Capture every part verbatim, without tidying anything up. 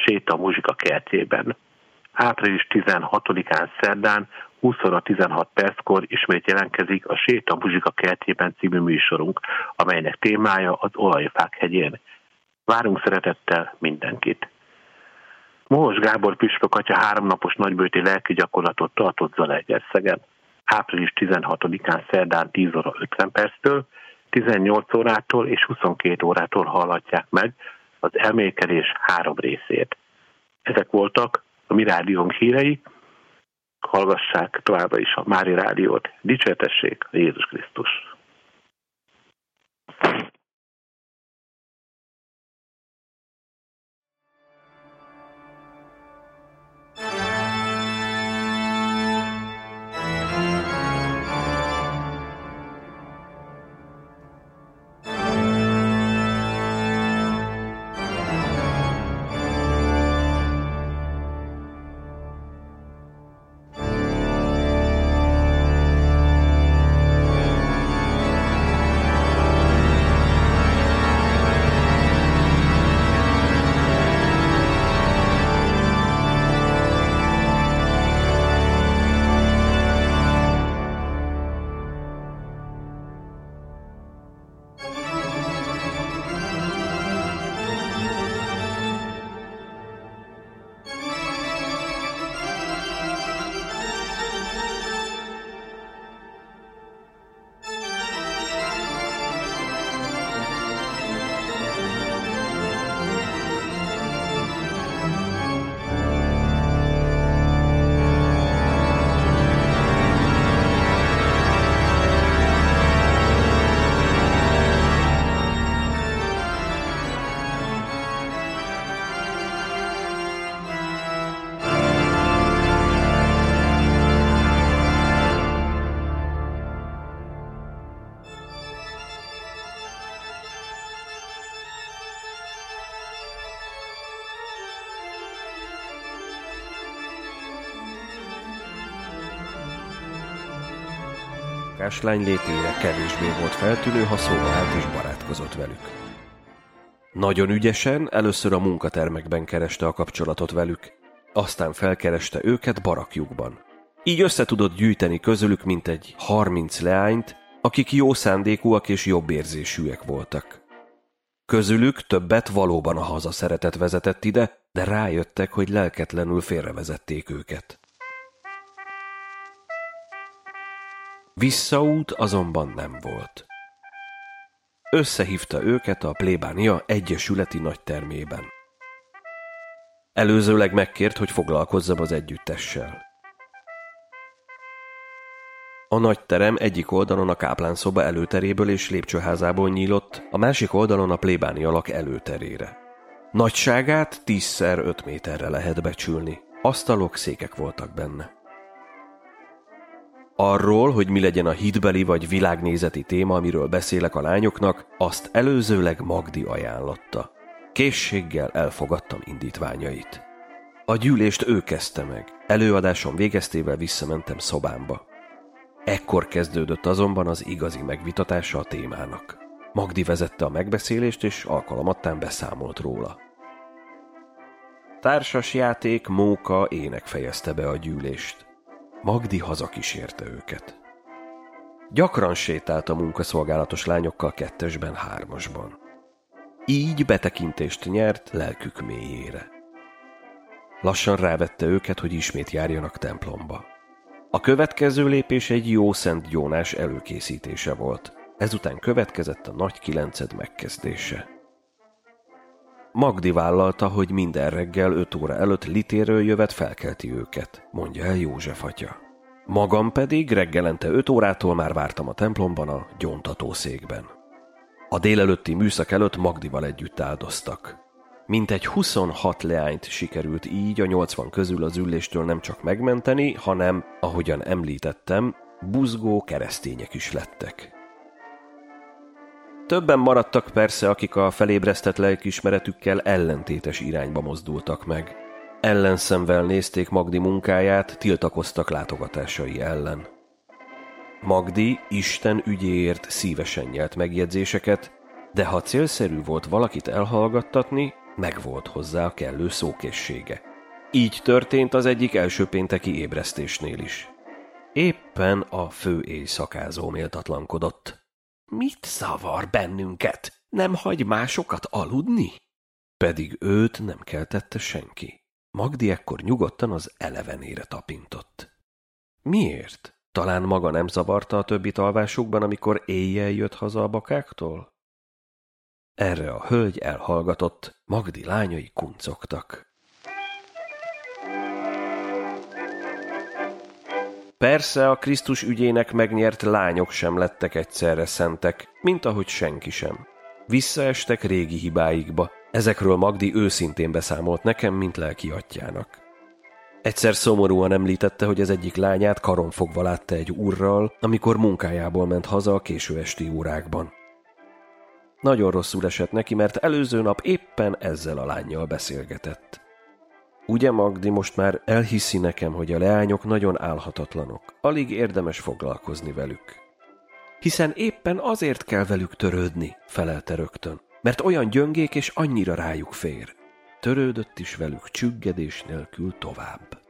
Séta Muzsika kertjében. április tizenhatodikán szerdán húsz óra tizenhat perckor ismét jelentkezik a Séta Muzsika kertjében című műsorunk, amelynek témája az Olajfák hegyén. Várunk szeretettel mindenkit! Mohos Gábor püspök atya háromnapos nagybőti lelki gyakorlatot tartott Zalaegerszegen. április tizenhatodikán szerdán tíz óra ötven perctől, tizennyolc órától és huszonkét órától hallhatják meg az elmélkedés három részét. Ezek voltak a mi rádiónk hírei, hallgassák továbbra is a Mária Rádiót, dicsértessék a Jézus Krisztus! Lány létére kevésbé volt feltűnő, ha szóba állt és barátkozott velük. Nagyon ügyesen először a munkatermekben kereste a kapcsolatot velük, aztán felkereste őket barakjukban. Így összetudott gyűjteni közülük mintegy harminc leányt, akik jó szándékúak és jobbérzésűek voltak. Közülük többet valóban a haza szeretet vezetett ide, de rájöttek, hogy lelketlenül félrevezették őket. Visszaút azonban nem volt. Összehívta őket a plébánia egyesületi nagytermében. Előzőleg megkért, hogy foglalkozzam az együttessel. A nagyterem egyik oldalon a káplánszoba előteréből és lépcsőházából nyílott, a másik oldalon a plébánia lak előterére. Nagyságát tízszer öt méterre lehet becsülni. Asztalok, székek voltak benne. Arról, hogy mi legyen a hitbeli vagy világnézeti téma, amiről beszélek a lányoknak, azt előzőleg Magdi ajánlotta. Készséggel elfogadtam indítványait. A gyűlést ő kezdte meg. Előadásom végeztével visszamentem szobámba. Ekkor kezdődött azonban az igazi megvitatása a témának. Magdi vezette a megbeszélést, és alkalomattán beszámolt róla. Társas játék, móka, ének fejezte be a gyűlést. Magdi hazakísérte őket. Gyakran sétált a munkaszolgálatos lányokkal kettesben, hármasban. Így betekintést nyert lelkük mélyére. Lassan rávette őket, hogy ismét járjanak templomba. A következő lépés egy jó szent gyónás előkészítése volt. Ezután következett a nagy kilenced megkezdése. Magdi vállalta, hogy minden reggel öt óra előtt litéről jövet felkelti őket, mondja el József atya. Magam pedig reggelente öt órától már vártam a templomban a gyóntatószékben. A délelőtti műszak előtt Magdival együtt áldoztak. Mintegy huszonhat leányt sikerült így a nyolcvan közül az üléstől nem csak megmenteni, hanem, ahogyan említettem, buzgó keresztények is lettek. Többen maradtak persze, akik a felébresztett lelkiismeretükkel ellentétes irányba mozdultak meg. Ellenszemvel nézték Magdi munkáját, tiltakoztak látogatásai ellen. Magdi Isten ügyéért szívesen nyelt megjegyzéseket, de ha célszerű volt valakit elhallgattatni, megvolt hozzá a kellő szókészsége. Így történt az egyik első pénteki ébresztésnél is. Éppen a fő éjszakázó méltatlankodott. Mit zavar bennünket? Nem hagy másokat aludni? Pedig őt nem keltette senki. Magdi ekkor nyugodtan az elevenére tapintott. Miért? Talán maga nem zavarta a többit alvásukban, amikor éjjel jött haza a bakáktól? Erre a hölgy elhallgatott, Magdi lányai kuncogtak. Persze a Krisztus ügyének megnyert lányok sem lettek egyszerre szentek, mint ahogy senki sem. Visszaestek régi hibáikba, ezekről Magdi őszintén beszámolt nekem, mint lelki atyjának. Egyszer szomorúan említette, hogy az egyik lányát karonfogva látta egy úrral, amikor munkájából ment haza a késő esti órákban. Nagyon rosszul esett neki, mert előző nap éppen ezzel a lánnyal beszélgetett. Ugye, Magdi, most már elhiszi nekem, hogy a leányok nagyon álhatatlanok, alig érdemes foglalkozni velük. Hiszen éppen azért kell velük törődni, felelte rögtön, mert olyan gyöngék és annyira rájuk fér. Törődött is velük csüggedés nélkül tovább.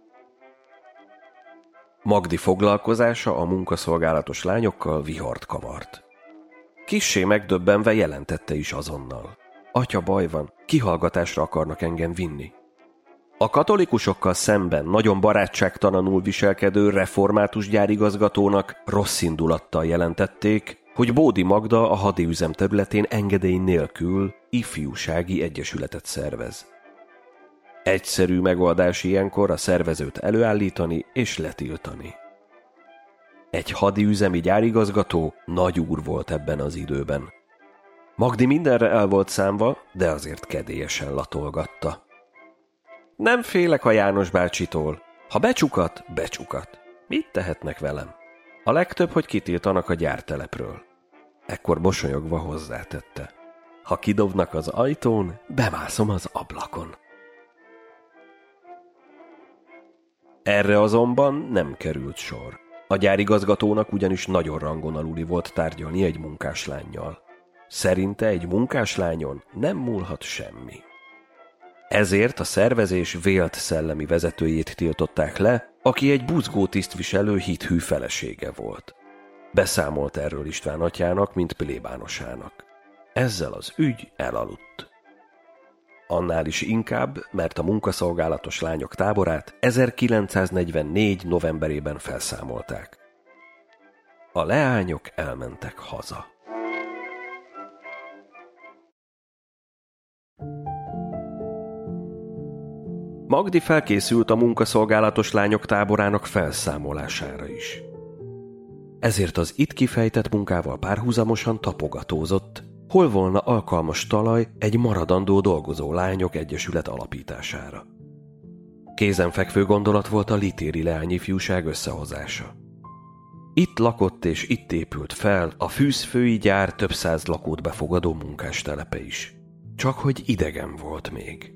Magdi foglalkozása a munkaszolgálatos lányokkal vihart kavart. Kissé megdöbbenve jelentette is azonnal. Atya, baj van, kihallgatásra akarnak engem vinni. A katolikusokkal szemben nagyon barátságtalanul viselkedő református gyárigazgatónak rossz indulattal jelentették, hogy Bódi Magda a hadiüzem területén engedély nélkül ifjúsági egyesületet szervez. Egyszerű megoldás ilyenkor a szervezőt előállítani és letiltani. Egy hadiüzemi gyárigazgató nagy úr volt ebben az időben. Magdi mindenre el volt számva, de azért kedélyesen latolgatta. Nem félek a János bácsitól. Ha becsukat, becsukat. Mit tehetnek velem? A legtöbb, hogy kitiltanak a gyártelepről. Ekkor mosolyogva hozzátette. Ha kidobnak az ajtón, bemászom az ablakon. Erre azonban nem került sor. A gyárigazgatónak ugyanis nagyon rangon aluli volt tárgyalni egy munkáslánnyal. Szerinte egy munkáslányon nem múlhat semmi. Ezért a szervezés vélt szellemi vezetőjét tiltották le, aki egy buzgó tisztviselő hithű felesége volt. Beszámolt erről István atyának, mint plébánosának. Ezzel az ügy elaludt. Annál is inkább, mert a munkaszolgálatos lányok táborát ezerkilencszáznegyvennégy novemberében felszámolták. A leányok elmentek haza. Magdi felkészült a munkaszolgálatos lányok táborának felszámolására is. Ezért az itt kifejtett munkával párhuzamosan tapogatózott, hol volna alkalmas talaj egy maradandó dolgozó lányok egyesület alapítására. Kézenfekvő gondolat volt a litéri leányifjúság összehozása. Itt lakott és itt épült fel a fűzfői gyár több száz lakót befogadó munkástelepe is. Csak hogy idegen volt még.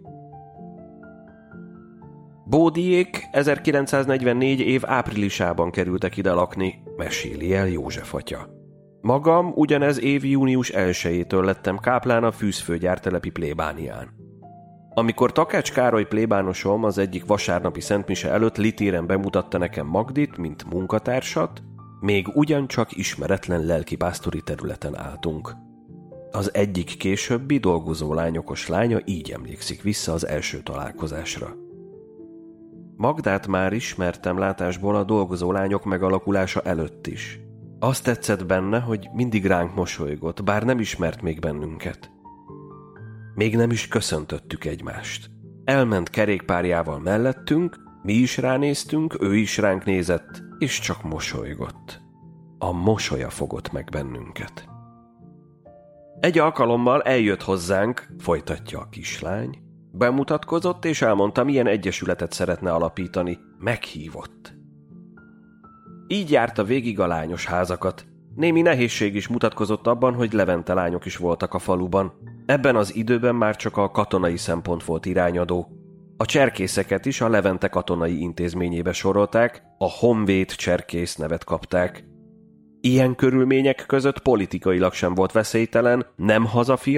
Bódiék ezerkilencszáznegyvennégy év áprilisában kerültek ide lakni, meséli el József atya. Magam ugyanez év június elsejétől lettem káplán a fűzfőgyártelepi plébánián. Amikor Takács Károly plébánosom az egyik vasárnapi szentmise előtt litéren bemutatta nekem Magdit, mint munkatársat, még ugyancsak ismeretlen lelkipásztori területen álltunk. Az egyik későbbi dolgozó lányokos lánya így emlékszik vissza az első találkozásra. Magdát már ismertem látásból a dolgozó lányok megalakulása előtt is. Azt tetszett benne, hogy mindig ránk mosolygott, bár nem ismert még bennünket. Még nem is köszöntöttük egymást. Elment kerékpárjával mellettünk, mi is ránéztünk, ő is ránk nézett, és csak mosolygott. A mosolya fogott meg bennünket. Egy alkalommal eljött hozzánk, folytatja a kislány, bemutatkozott és elmondta, milyen egyesületet szeretne alapítani. Meghívott. Így járta végig a lányos házakat. Némi nehézség is mutatkozott abban, hogy levente lányok is voltak a faluban. Ebben az időben már csak a katonai szempont volt irányadó. A cserkészeket is a Levente katonai intézményébe sorolták, a Honvéd cserkész nevet kapták. Ilyen körülmények között politikailag sem volt veszélytelen, nem hazafias,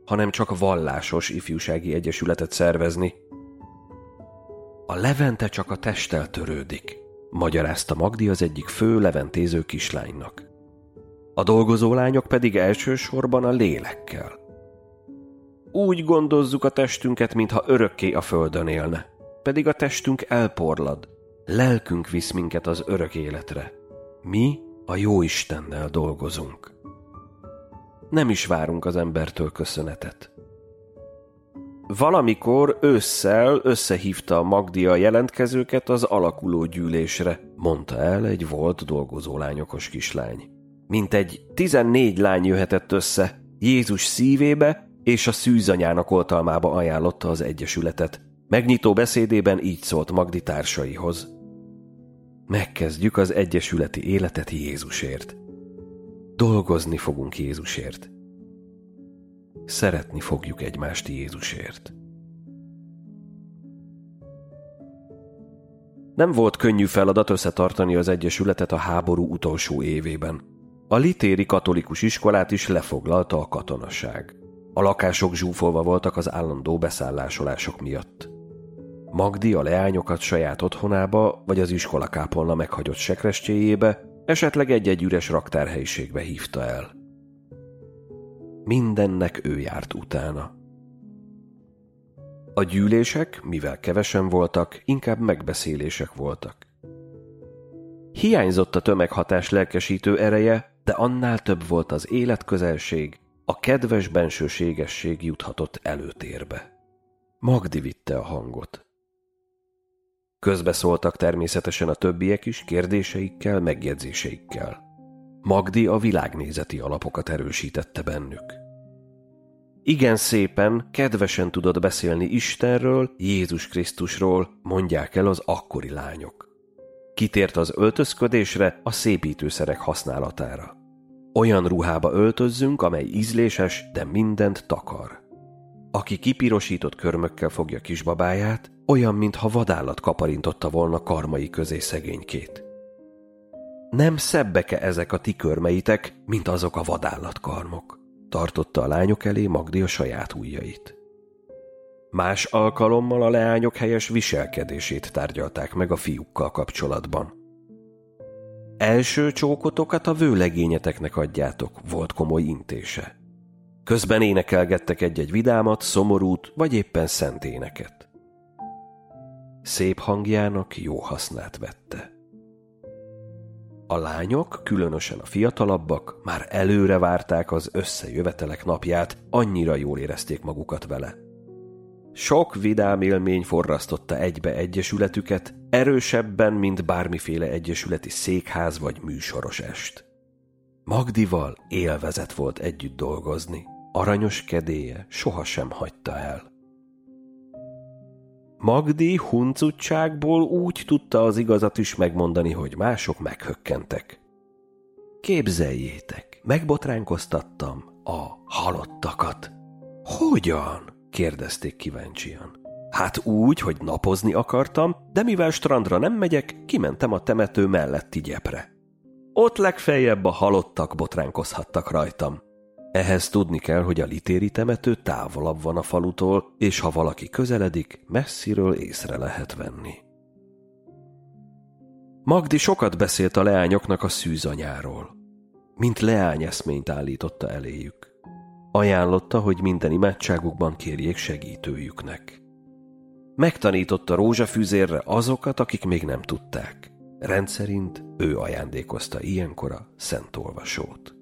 hanem csak vallásos ifjúsági egyesületet szervezni. A Levente csak a testtel törődik, magyarázta Magdi az egyik fő leventéző kislánynak. A dolgozó lányok pedig elsősorban a lélekkel. Úgy gondozzuk a testünket, mintha örökké a földön élne, pedig a testünk elporlad, lelkünk visz minket az örök életre. Mi a Jóistennel dolgozunk. Nem is várunk az embertől köszönetet. Valamikor ősszel összehívta a Magdi a jelentkezőket az alakuló gyűlésre, mondta el egy volt dolgozólányokos kislány. Mintegy tizennégy lány jöhetett össze, Jézus szívébe és a szűzanyának oltalmába ajánlotta az egyesületet. Megnyitó beszédében így szólt Magdi társaihoz. Megkezdjük az egyesületi életet Jézusért. Dolgozni fogunk Jézusért. Szeretni fogjuk egymást Jézusért. Nem volt könnyű feladat összetartani az egyesületet a háború utolsó évében. A litéri katolikus iskolát is lefoglalta a katonaság. A lakások zsúfolva voltak az állandó beszállásolások miatt. Magdi a leányokat saját otthonába vagy az iskolakápolna meghagyott sekrestyéjébe, esetleg egy-egy üres raktárhelyiségbe hívta el. Mindennek ő járt utána. A gyűlések, mivel kevesen voltak, inkább megbeszélések voltak. Hiányzott a tömeghatás lelkesítő ereje, de annál több volt az életközelség, a kedves bensőségesség juthatott előtérbe. Magdi vitte a hangot. Közbeszóltak természetesen a többiek is kérdéseikkel, megjegyzéseikkel. Magdi a világnézeti alapokat erősítette bennük. Igen szépen, kedvesen tudott beszélni Istenről, Jézus Krisztusról, mondják el az akkori lányok. Kitért az öltözködésre, a szépítőszerek használatára. Olyan ruhába öltözzünk, amely ízléses, de mindent takar. Aki kipirosított körmökkel fogja kisbabáját, olyan, mintha vadállat kaparintotta volna karmai közé szegénykét. Nem szebbeke ezek a ti körmeitek, mint azok a vadállatkarmok, tartotta a lányok elé Magdi a saját ujjait. Más alkalommal a leányok helyes viselkedését tárgyalták meg a fiúkkal kapcsolatban. Első csókotokat a vőlegényeteknek adjátok, volt komoly intése. Közben énekelgettek egy-egy vidámat, szomorút, vagy éppen szent éneket. Szép hangjának jó hasznát vette. A lányok, különösen a fiatalabbak, már előre várták az összejövetelek napját, annyira jól érezték magukat vele. Sok vidám élmény forrasztotta egybe egyesületüket, erősebben, mint bármiféle egyesületi székház vagy műsoros est. Magdival élvezet volt együtt dolgozni, aranyos kedélye sohasem hagyta el. Magdi huncutságból úgy tudta az igazat is megmondani, hogy mások meghökkentek. Képzeljétek, megbotránkoztattam a halottakat. Hogyan? Kérdezték kíváncsian. Hát úgy, hogy napozni akartam, de mivel strandra nem megyek, kimentem a temető melletti gyepre. Ott legfeljebb a halottak botránkozhattak rajtam. Ehhez tudni kell, hogy a litéri temető távolabb van a falutól, és ha valaki közeledik, messziről észre lehet venni. Magdi sokat beszélt a leányoknak a szűzanyáról. Mint leányeszményt állította eléjük. Ajánlotta, hogy minden imádságukban kérjék segítőjüknek. Megtanította rózsafűzérre azokat, akik még nem tudták. Rendszerint ő ajándékozta ilyenkor a szent olvasót.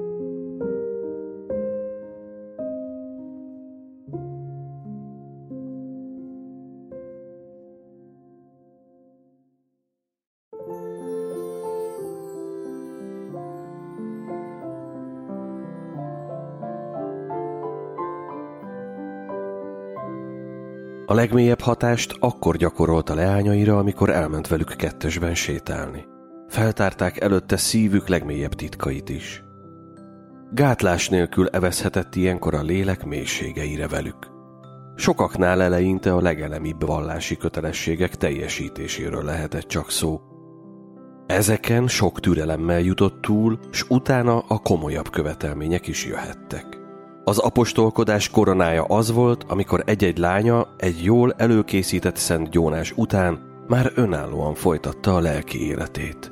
A legmélyebb hatást akkor gyakorolta leányaira, amikor elment velük kettesben sétálni. Feltárták előtte szívük legmélyebb titkait is. Gátlás nélkül evezhetett ilyenkor a lélek mélységeire velük. Sokaknál eleinte a legelemibb vallási kötelességek teljesítéséről lehetett csak szó. Ezeken sok türelemmel jutott túl, s utána a komolyabb követelmények is jöhettek. Az apostolkodás koronája az volt, amikor egy-egy lánya egy jól előkészített szent gyónás után már önállóan folytatta a lelki életét.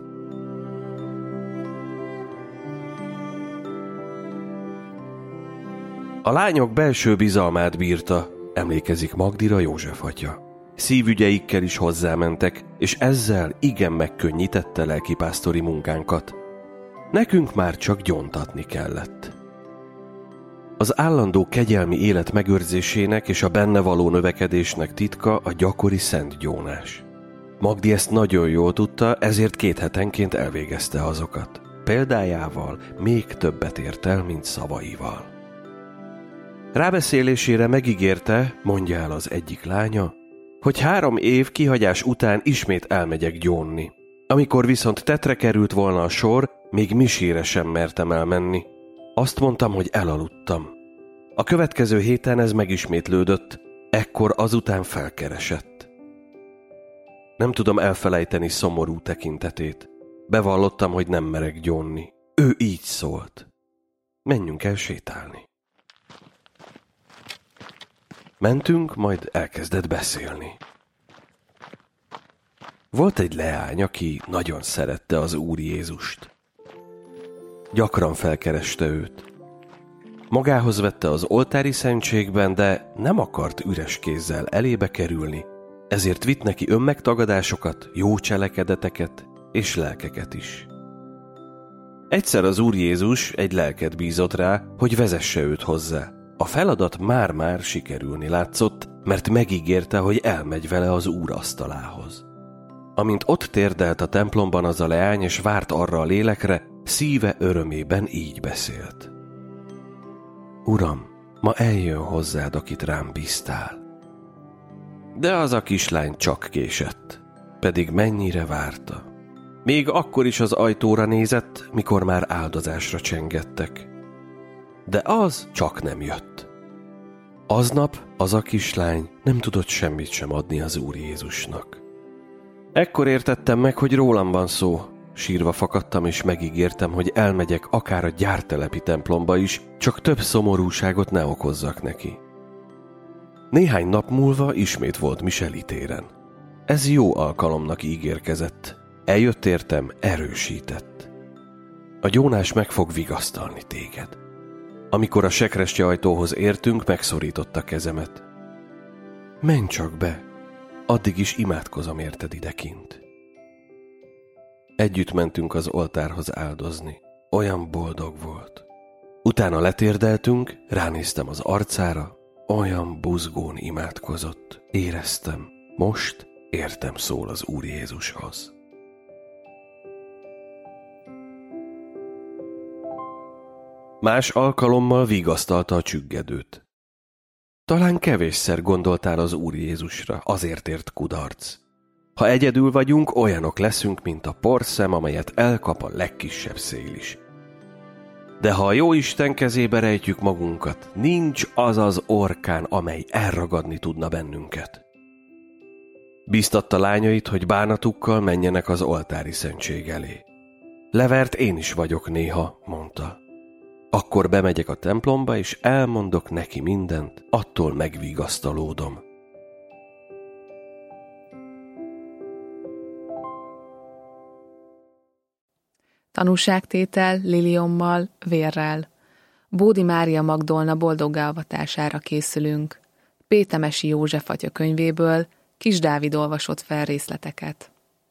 A lányok belső bizalmát bírta, emlékezik Magdira József atya. Szívügyeikkel is hozzámentek, és ezzel igen megkönnyítette lelkipásztori munkánkat. Nekünk már csak gyóntatni kellett. Az állandó kegyelmi élet megőrzésének és a benne való növekedésnek titka a gyakori szent gyónás. Magdi ezt nagyon jól tudta, ezért két hetenként elvégezte azokat. Példájával még többet ért el, mint szavaival. Rábeszélésére megígérte, mondja el az egyik lánya, hogy három év kihagyás után ismét elmegyek gyónni. Amikor viszont tetre került volna a sor, még misére sem mertem elmenni. Azt mondtam, hogy elaludtam. A következő héten ez megismétlődött, ekkor azután felkeresett. Nem tudom elfelejteni szomorú tekintetét. Bevallottam, hogy nem merek gyónni. Ő így szólt. Menjünk el sétálni. Mentünk, majd elkezdett beszélni. Volt egy leány, aki nagyon szerette az Úr Jézust. Gyakran felkereste őt. Magához vette az oltári szentségben, de nem akart üres kézzel elébe kerülni, ezért vitt neki önmegtagadásokat, jó cselekedeteket és lelkeket is. Egyszer az Úr Jézus egy lelket bízott rá, hogy vezesse őt hozzá. A feladat már-már sikerülni látszott, mert megígérte, hogy elmegy vele az Úr asztalához. Amint ott térdelt a templomban az a leány, és várt arra a lélekre, szíve örömében így beszélt. Uram, ma eljön hozzád, akit rám bíztál. De az a kislány csak késett, pedig mennyire várta. Még akkor is az ajtóra nézett, mikor már áldozásra csengettek. De az csak nem jött. Aznap az a kislány nem tudott semmit sem adni az Úr Jézusnak. Ekkor értettem meg, hogy rólam van szó. Sírva fakadtam, és megígértem, hogy elmegyek akár a gyártelepi templomba is, csak több szomorúságot ne okozzak neki. Néhány nap múlva ismét volt Miseli téren. Ez jó alkalomnak ígérkezett. Eljött értem, erősített. A gyónás meg fog vigasztalni téged. Amikor a sekrestye ajtóhoz értünk, megszorította kezemet. Menj csak be, addig is imádkozom érted idekint. Együtt mentünk az oltárhoz áldozni. Olyan boldog volt. Utána letérdeltünk, ránéztem az arcára, olyan buzgón imádkozott. Éreztem, most értem szól az Úr Jézushoz. Más alkalommal vigasztalta a csüggedőt. Talán kevésszer gondoltál az Úr Jézusra, azért ért kudarc. Ha egyedül vagyunk, olyanok leszünk, mint a porszem, amelyet elkap a legkisebb szél is. De ha a Jóisten kezébe rejtjük magunkat, nincs az az orkán, amely elragadni tudna bennünket. Bíztatta lányait, hogy bánatukkal menjenek az oltári szentség elé. Levert én is vagyok néha, mondta. Akkor bemegyek a templomba, és elmondok neki mindent, attól megvigasztalódom. Tanúságtétel liliommal, vérrel. Bódi Mária Magdolna boldoggá avatására készülünk. Pétemesi József atya könyvéből Kis Dávid olvasott fel részleteket.